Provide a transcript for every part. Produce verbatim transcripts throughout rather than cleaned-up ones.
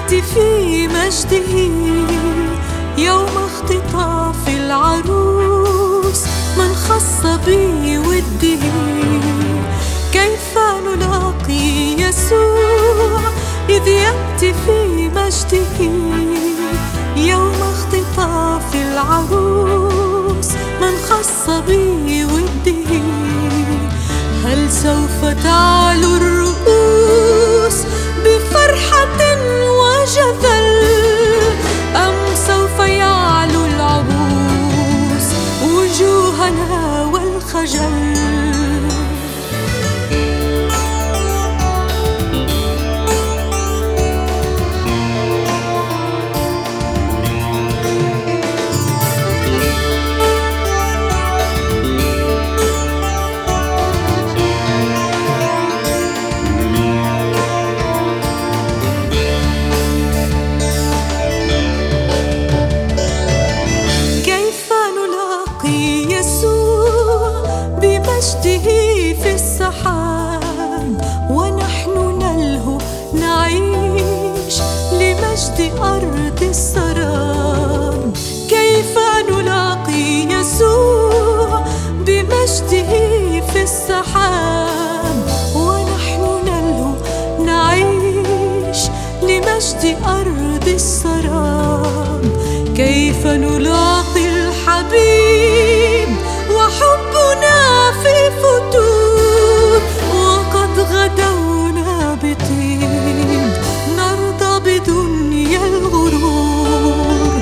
يأتي في مجده يوم اختطاف العروس من خص بوده. كيف نلاقي يسوع إذ يأتي في مجده يوم اختطاف العروس من خص بوده؟ هل سوف تعلو الرؤوس بفرحة وجذل، أم سوف يعلو العبوس وجوهنا والخجل؟ مجده في السحاب ونحن نلهو نعيش لمجد أرض السراب. كيف نلاقي يسوع بمجده في السحاب ونحن نلهو نعيش لمجد أرض السراب؟ كيف نلاقي الحبيب وحبنا في فتور وقد غدونا بطيب نرضى بدنيا الغرور؟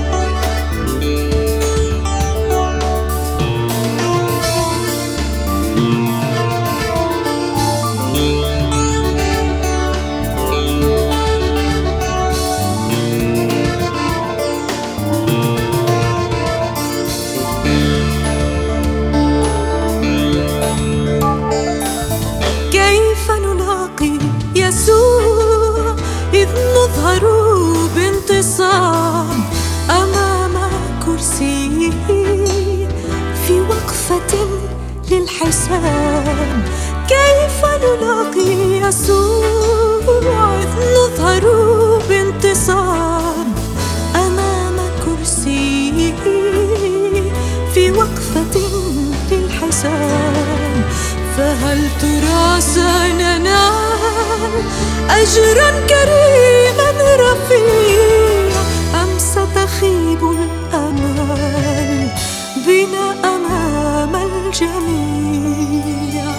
يسوع إذ نظهر بانتصار أمام كرسيه في وقفة للحساب. كيف نلاقي يسوع إذ نظهر بانتصار أمام كرسيه في وقفة للحساب؟ فهل ترى سننال أجرا كريما رفيع، أم ستخيب الأمال بنا أمام الجميع؟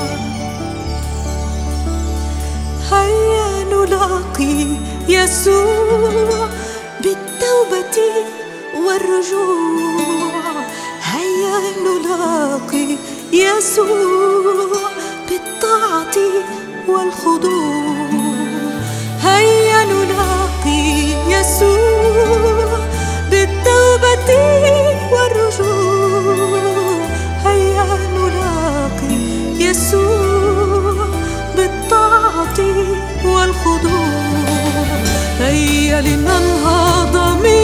هيا نلاقي يسوع بالتوبة والرجوع، هيا نلاقي يسوع بالطاعة والخضوع، هيا نلاقي يسوع بالتوبة والرجوع، هيا نلاقي يسوع بالطاعة والخضوع. هيا لننهض